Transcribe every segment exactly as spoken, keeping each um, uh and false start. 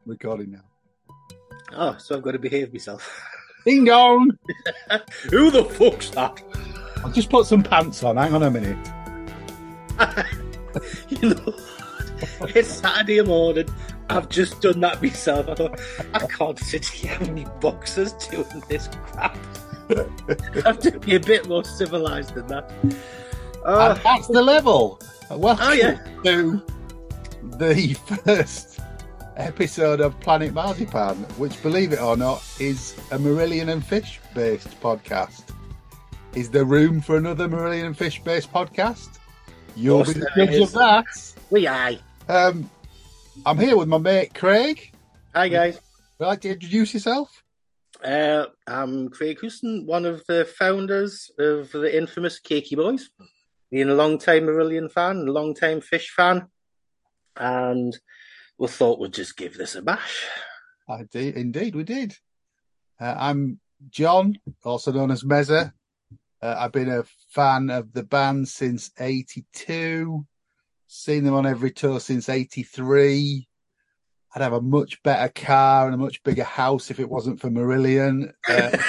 Recording now. Oh, so I've got to behave myself. Ding dong! Who the fuck's that? I'll just put some pants on. Hang on a minute. You know, it's Saturday morning. I've just done that myself. I thought, I can't sit here with my boxers doing this crap. I have to be a bit more civilised than that. Oh. And that's the level. Welcome oh, yeah. to the first episode of Planet Marzipan, which, believe it or not, is a Marillion and Fish-based podcast. Is there room for another Marillion and Fish-based podcast? You'll be the judge of that. We aye. Um, I'm here with my mate Craig. Hi guys. Would you like to introduce yourself? Uh, I'm Craig Houston, one of the founders of the infamous Cakey Boys. Being a long-time Marillion fan, a long-time Fish fan, and we thought we'd just give this a bash. I did, indeed, we did. Uh, I'm John, also known as Mezza. Uh, I've been a fan of the band since eighty-two. Seen them on every tour since eighty-three. I'd have a much better car and a much bigger house if it wasn't for Marillion. Uh,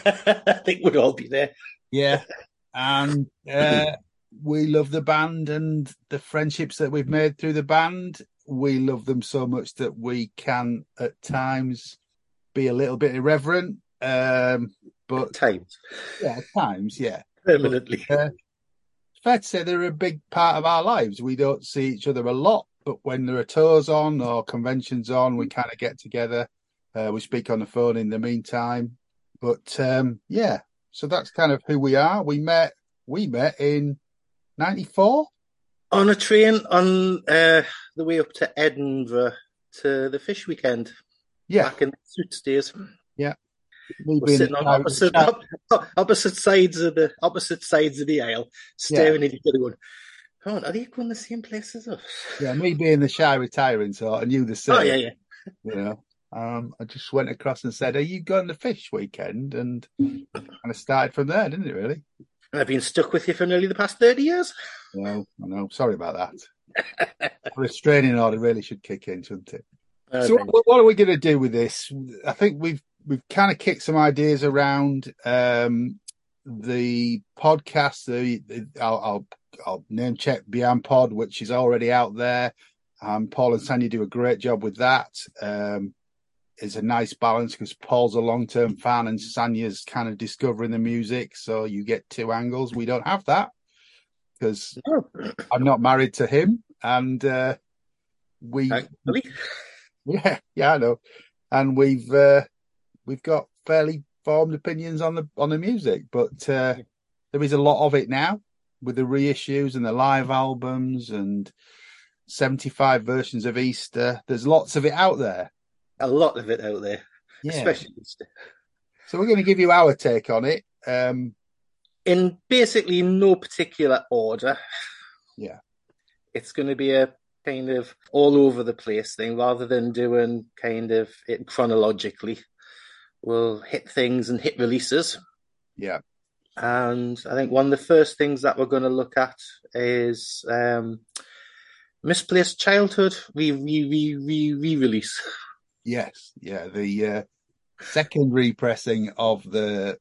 I think we'd all be there. Yeah. And uh, we love the band and the friendships that we've made through the band. We love them so much that we can, at times, be a little bit irreverent. Um, but at times. Yeah, at times, yeah. Permanently. But, uh, it's fair to say they're a big part of our lives. We don't see each other a lot, but when there are tours on or conventions on, we kind of get together. Uh, we speak on the phone in the meantime. But, um, yeah, so that's kind of who we are. We met, we met in ninety-four. On a train on uh, the way up to Edinburgh to the Fish Weekend. Yeah. Back in the Suits days. Yeah. We're sitting on opposite, op- opposite sides of the opposite sides of the aisle, staring yeah. at each other going, oh, are they going the same place as us? Yeah, me being the shy retiring sort, and you the same. Oh, yeah, yeah. You know, um, I just went across and said, are you going to Fish Weekend? And kind of started from there, didn't it, really? I've been stuck with you for nearly the past thirty years. No, I know. Sorry about that. A restraining order really should kick in, shouldn't it? Uh, so what, what are we going to do with this? I think we've we've kind of kicked some ideas around. Um, the podcast, the, the I'll, I'll I'll name check Beyond Pod, which is already out there. Um, Paul and Sanya do a great job with that. Um, it's a nice balance because Paul's a long-term fan and Sanya's kind of discovering the music, so you get two angles. We don't have that because no. I'm not married to him, and uh, we, Actually. yeah, yeah, I know, and we've uh, we've got fairly formed opinions on the on the music, but uh, there is a lot of it now with the reissues and the live albums and seventy-five versions of Easter. There's lots of it out there. A lot of it out there, yeah. Especially Easter. So we're going to give you our take on it. Um, In basically no particular order. Yeah. It's going to be a kind of all over the place thing rather than doing kind of it chronologically. We'll hit things and hit releases. Yeah. And I think one of the first things that we're going to look at is um, Misplaced Childhood re re re re re release. Yes, yeah, the uh, second repressing of the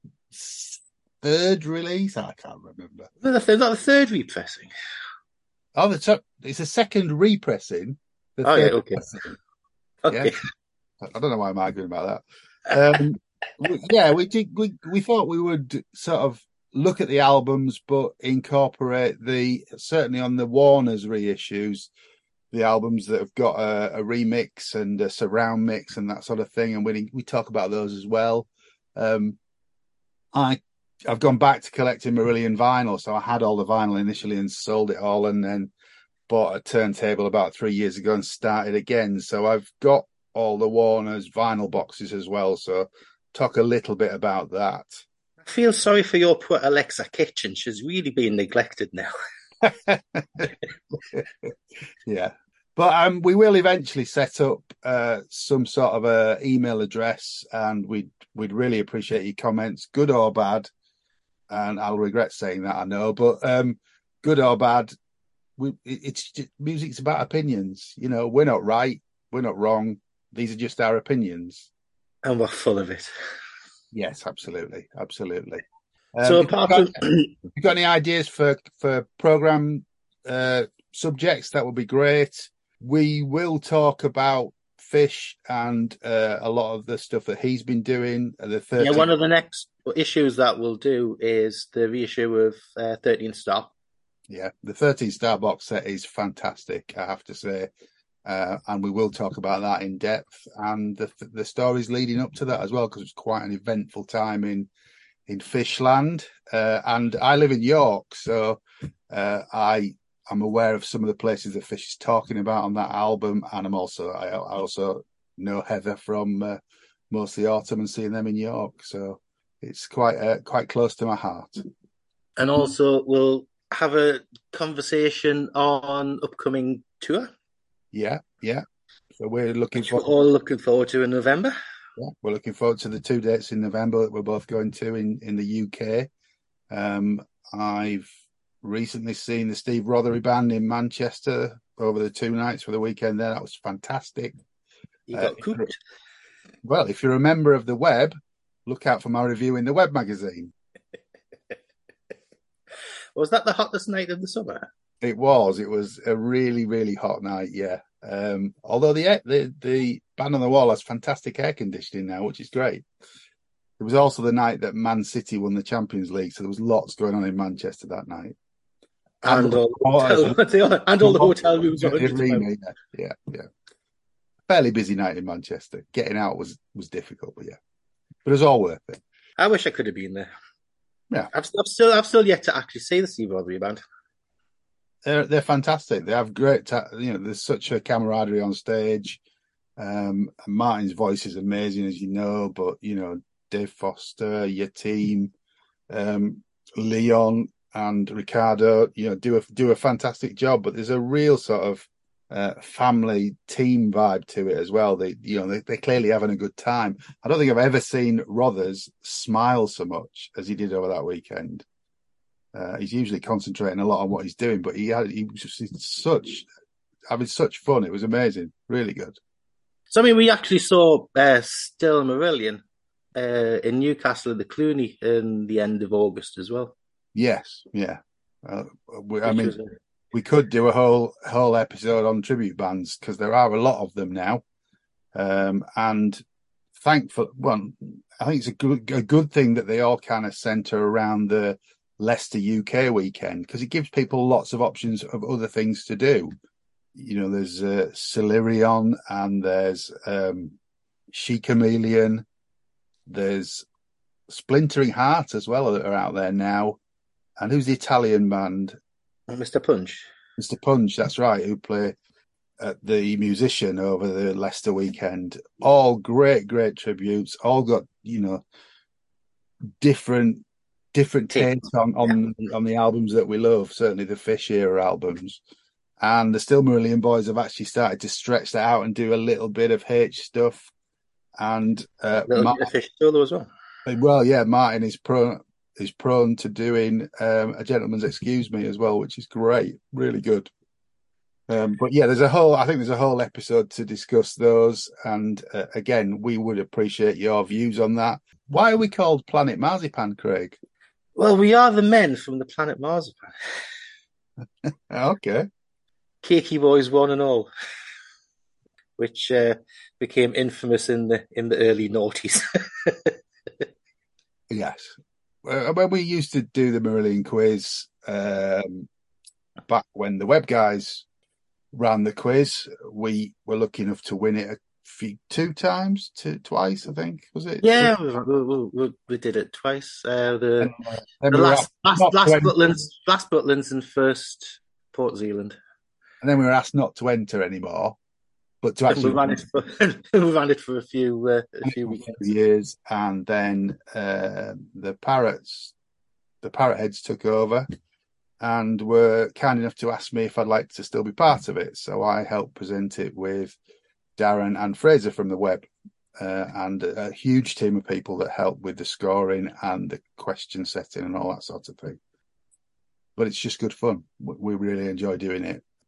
third release. I can't remember. No, not the third repressing. Oh, the top, it's a second repressing. The oh yeah, okay. Okay. Yeah? I don't know why I'm arguing about that. Um, we, yeah, we did. We we thought we would sort of look at the albums, but incorporate the certainly on the Warner's reissues, the albums that have got a, a remix and a surround mix and that sort of thing, and we we talk about those as well. Um, I I've gone back to collecting Marillion vinyl, so I had all the vinyl initially and sold it all, and then bought a turntable about three years ago and started again. So I've got all the Warner's vinyl boxes as well. So talk a little bit about that. I feel sorry for your poor Alexa Kitchen. She's really being neglected now. Yeah, but um, we will eventually set up uh, some sort of a email address, and we'd we'd really appreciate your comments, good or bad. And I'll regret saying that, I know, but um, good or bad, we, it's just, music's about opinions. You know, we're not right, we're not wrong. these are just our opinions. And we're full of it. Yes, absolutely, absolutely. Um, So if you've apart got, from if you've got any ideas for for program uh, subjects, that would be great. We will talk about Fish and uh, a lot of the stuff that he's been doing. uh, The yeah, thirteen, one of the next issues that we'll do is the reissue of uh, thirteen Star. yeah, the thirteen star box set is fantastic, I have to say. Uh, and we will talk about that in depth and the the stories leading up to that as well, because it's quite an eventful time in in Fishland. Uh, and I live in York, so uh, I am aware of some of the places that Fish is talking about on that album, and I'm also I, I also know Heather from uh, Mostly Autumn and seeing them in York, so it's quite uh, quite close to my heart. And also we'll have a conversation on upcoming tour. Yeah, yeah. So we're looking Which we're forward. all looking forward to in November. Yeah, we're looking forward to the two dates in November that we're both going to in, in the U K. Um, I've recently seen the Steve Rothery band in Manchester over the two nights for the weekend there. That was fantastic. You Uh, got cooked. well, if you're a member of the web, look out for my review in the web magazine. Was that the hottest night of the summer? It was. It was a really, really hot night, yeah. Um, although the, the the band on the wall has fantastic air conditioning now, which is great. It was also the night that Man City won the Champions League, so there was lots going on in Manchester that night. And, and all, the hotel, and all the hotel rooms the arena, yeah, yeah, yeah. Fairly busy night in Manchester. Getting out was was difficult, but yeah, but it was all worth it. I wish I could have been there. Yeah, I've, I've still I've still yet to actually see the Steve Rothery band. They're they're fantastic. They have great, ta- you know. There's such a camaraderie on stage. Um, Martin's voice is amazing, as you know. But you know, Dave Foster, your team, um, Leon and Ricardo, you know, do a do a fantastic job. But there's a real sort of uh, family team vibe to it as well. They, you know, they, they're clearly having a good time. I don't think I've ever seen Rothers smile so much as he did over that weekend. Uh, he's usually concentrating a lot on what he's doing, but he had he was just such having such fun. It was amazing, really good. So I mean, we actually saw uh, Still Marillion uh, in Newcastle at the Cluny in the end of August as well. Yes, yeah. Uh, we, I mean, we could do a whole whole episode on tribute bands because there are a lot of them now, um, and thankful. Well, I think it's a good a good thing that they all kind of centre around the Leicester U K weekend because it gives people lots of options of other things to do. You know, there's uh, Silurion and there's um, She Chameleon. There's Splintering Heart as well that are out there now. And who's the Italian band? Mister Punch. Mister Punch, that's right, who play at the Musician over the Leicester weekend. All great, great tributes. All got, you know, different different takes on on, yeah. on the albums that we love. Certainly the Fish era albums. And the Still Marillion boys have actually started to stretch that out and do a little bit of H stuff. And uh, a little Martin, bit of Fish solo as well. Well, yeah, Martin is prone is prone to doing um, A Gentleman's Excuse Me as well, which is great, really good. Um, but yeah, there's a whole. I think there's a whole episode to discuss those. And uh, again, we would appreciate your views on that. Why are we called Planet Marzipan, Craig? Well, we are the men from the Planet Marzipan. Okay. Cakey Boys one and all, which uh, became infamous in the in the early noughties. Yes, uh, when we used to do the Marillion quiz um, back when the web guys ran the quiz, we were lucky enough to win it a few, two times, two, twice, I think, was it? Yeah, we, we, we, we did it twice. Uh, the and, uh, the we last last, last Butlands, last Butlands, and first Port Zealand. And then we were asked not to enter anymore, but to actually we ran it for, we ran it for a few uh, a few weekends. years, and then uh, the Parrots, the Parrot Heads took over, and were kind enough to ask me if I'd like to still be part of it. So I helped present it with Darren and Fraser from the web, uh, and a huge team of people that helped with the scoring and the question setting and all that sort of thing. But it's just good fun. We really enjoy doing it.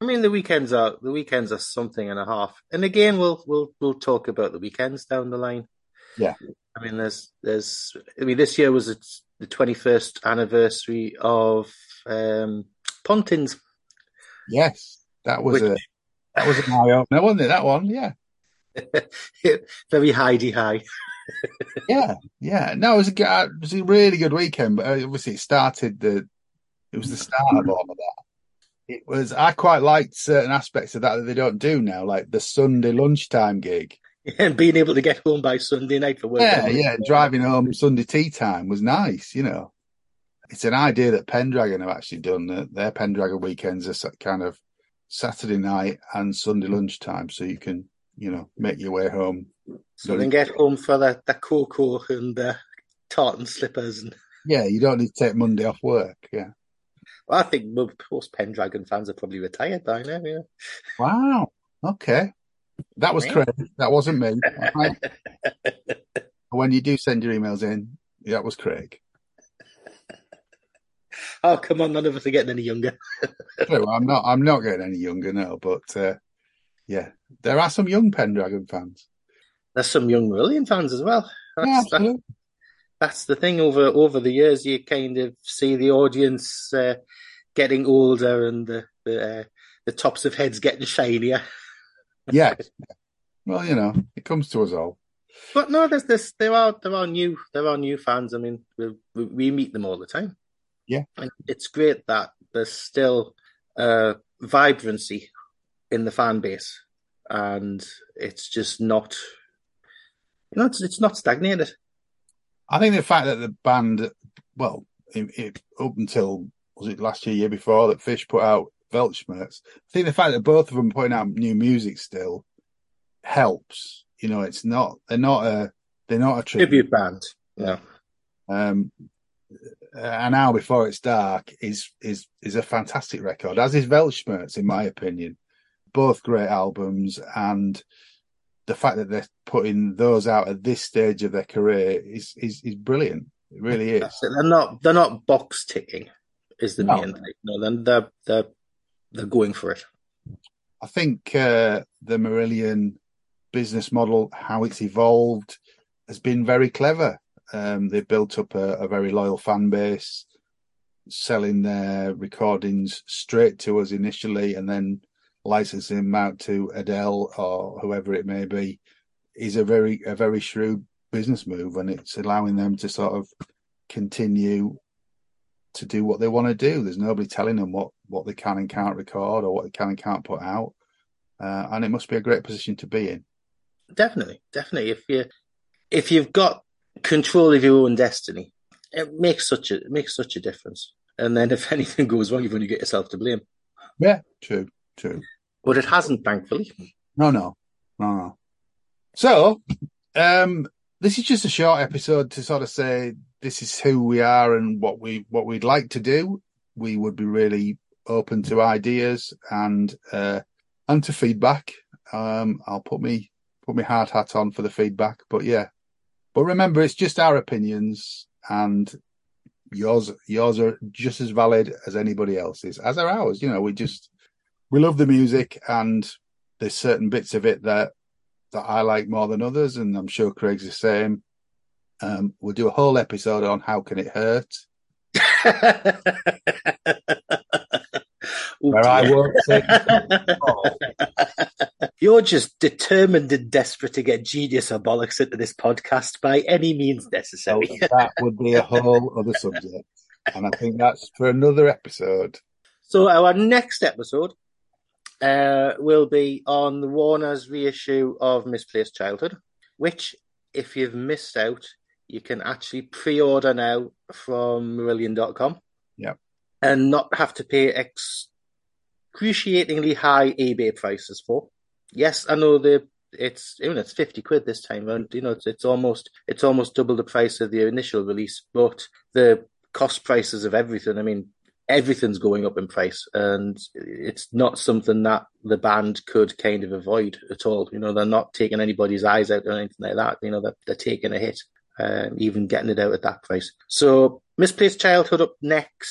I mean, the weekends are the weekends are something and a half. And again, we'll we'll we'll talk about the weekends down the line. Yeah. I mean, there's there's. I mean, this year was its, the twenty-first anniversary of um, Pontins. Yes, that was Which a that was an eye opener, wasn't it? That one, yeah, very Heidi high. yeah, yeah. No, it was a g- uh, it was a really good weekend. But uh, obviously, it started the it was the start of all of that. It was I quite liked certain aspects of that that they don't do now, like the Sunday lunchtime gig. And being able to get home by Sunday night for work. Yeah, yeah. Driving home Sunday tea time was nice, you know. It's an idea that Pendragon have actually done. That their Pendragon weekends are sort of kind of Saturday night and Sunday lunchtime, so you can, you know, make your way home. So then get home for the, the cocoa and the tartan slippers. And Yeah, you don't need to take Monday off work. Yeah. well, I think most Pendragon fans are probably retired by now. Yeah. Wow. Okay. That was Craig. That wasn't me. Right? When you do send your emails in, that was Craig. Oh, come on, none of us are getting any younger. True, I'm not. I'm not getting any younger now, but uh, yeah, there are some young Pendragon fans. There's some young Marillion fans as well. That's, Yeah, absolutely. That's, that's the thing. Over over the years, you kind of see the audience uh, getting older and the the, uh, the tops of heads getting shinier. Yeah. Well, you know, it comes to us all. But no, there's this. There are there are new there are new fans. I mean, we we, we meet them all the time. Yeah, and it's great that there's still uh, vibrancy in the fan base, and it's just not, you know, it's it's not stagnated. I think the fact that the band, well, it, it, up until was it last year, year before that Fish put out Weltschmerz, I think the fact that both of them putting out new music still helps. You know, it's not they're not a they're not a tribute, Tribute band. Yeah. Um, An Hour Before It's Dark is is is a fantastic record, as is Weltschmerz, in my opinion. Both great albums, and the fact that they're putting those out at this stage of their career is is, is brilliant. It really is. They're not they're not box ticking, is the No. main thing. No, then they're they're they're going for it. I think uh, the Marillion business model, how it's evolved, has been very clever. Um, they've built up a, a very loyal fan base, selling their recordings straight to us initially, and then licensing them out to Adele or whoever it may be, is a very a very shrewd business move, and it's allowing them to sort of continue to do what they want to do. There's nobody telling them what, what they can and can't record or what they can and can't put out, uh, and it must be a great position to be in. Definitely, definitely. If you if you've got control of your own destiny, it makes such a it makes such a difference. And then if anything goes wrong, you've only got yourself to blame. Yeah, true, true. But it hasn't, thankfully. No, no, no, no. So, um, this is just a short episode to sort of say this is who we are and what we what we'd like to do. We would be really open to ideas and uh, and to feedback. Um, I'll put me put my hard hat on for the feedback, but yeah. But remember, it's just our opinions, and yours yours are just as valid as anybody else's, as are ours. You know, we just we love the music, and there's certain bits of it that that I like more than others, and I'm sure Craig's the same. Um, we'll do a whole episode on How Can It Hurt, where I won't say. You're just determined and desperate to get Genius or Bollocks into this podcast by any means necessary. So that would be a whole other subject, and I think that's for another episode. So our next episode uh, will be on the Warner's reissue of Misplaced Childhood, which, if you've missed out, you can actually pre-order now from Marillion dot com. Yeah. And not have to pay excruciatingly high eBay prices for. Yes, I know the it's you know it's fifty quid this time, and you know it's, it's almost it's almost double the price of the initial release. But the cost prices of everything, I mean, everything's going up in price, and it's not something that the band could kind of avoid at all. You know, they're not taking anybody's eyes out or anything like that. You know, they're, they're taking a hit, um, even getting it out at that price. So, Misplaced Childhood up next.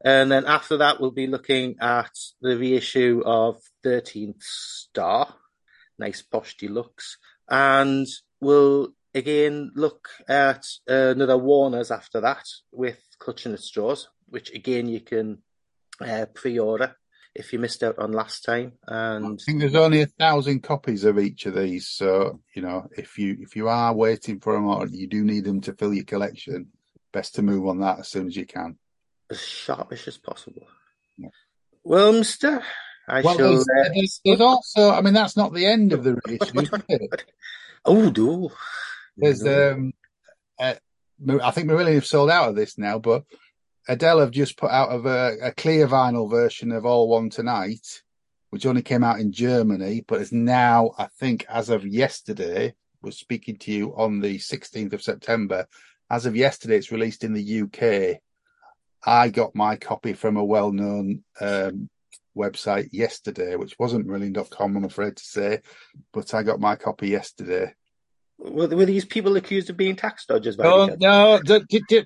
And then after that, we'll be looking at the reissue of thirteenth Star, nice posh deluxe. And we'll again look at uh, another Warner's after that with Clutching at Straws, which again you can uh, pre-order if you missed out on last time. And I think there's only a thousand copies of each of these, so you know if you if you are waiting for them or you do need them to fill your collection, best to move on that as soon as you can. As sharpish as possible. Yeah. Well, Mister, I well, shall. There's, Uh... there's, there's also, I mean, that's not the end of the reissue. What, what, what, what? Oh, do. There's, no. um, uh, I think Marillion have sold out of this now, but Adele have just put out of a, a clear vinyl version of All One Tonight, which only came out in Germany, but is now, I think, as of yesterday, was speaking to you on the sixteenth of September. As of yesterday, it's released in the U K. I got my copy from a well-known um, website yesterday, which wasn't Marillion dot com, I'm afraid to say, but I got my copy yesterday. Were, were these people accused of being tax dodgers? Oh, no, d- d- d-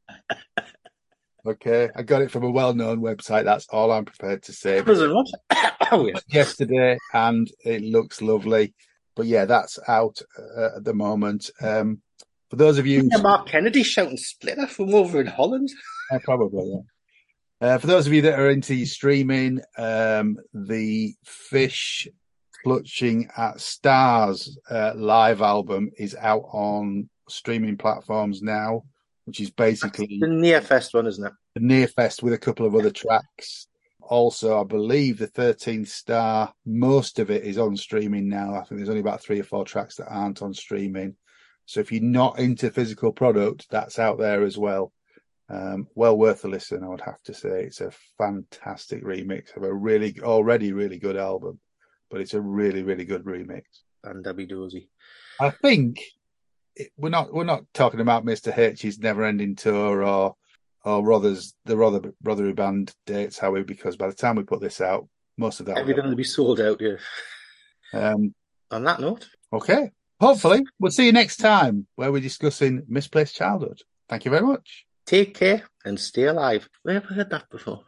okay, I got it from a well-known website. That's all I'm prepared to say. What? Oh, yes. Yesterday, and it looks lovely. But yeah, that's out uh, at the moment. Um, for those of you, yeah, Mark Kennedy shouting "Splitter" from over in Holland. Uh, probably, yeah. Uh, for those of you that are into streaming, um, the Fish Clutching at Stars uh, live album is out on streaming platforms now, which is basically That's the Near Fest one, isn't it? The Near Fest with a couple of other tracks. Also, I believe the thirteenth Star, most of it is on streaming now. I think there's only about three or four tracks that aren't on streaming. So if you're not into physical product, that's out there as well. Um, well worth a listen, I would have to say. It's a fantastic remix of a really, already really good album, but it's a really, really good remix. And Debbie Dozy. I think it, we're not we're not talking about Mister H's Never Ending Tour or or Rother's the Rother Rotherham Band dates, Howie, because by the time we put this out, most of that everything will be sold out. Yeah. Um, On that note, okay. Hopefully, we'll see you next time where we're discussing Misplaced Childhood. Thank you very much. Take care and stay alive. We never heard that before.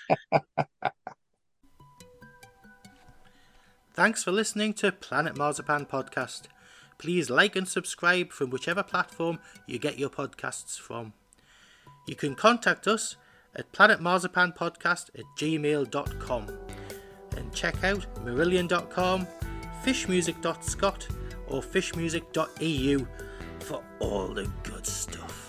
Thanks for listening to Planet Marzipan Podcast. Please like and subscribe from whichever platform you get your podcasts from. You can contact us at planetmarzipanpodcast at gmail dot com and check out marillion dot com, fishmusic dot scot or fishmusic dot e u for all the good stuff.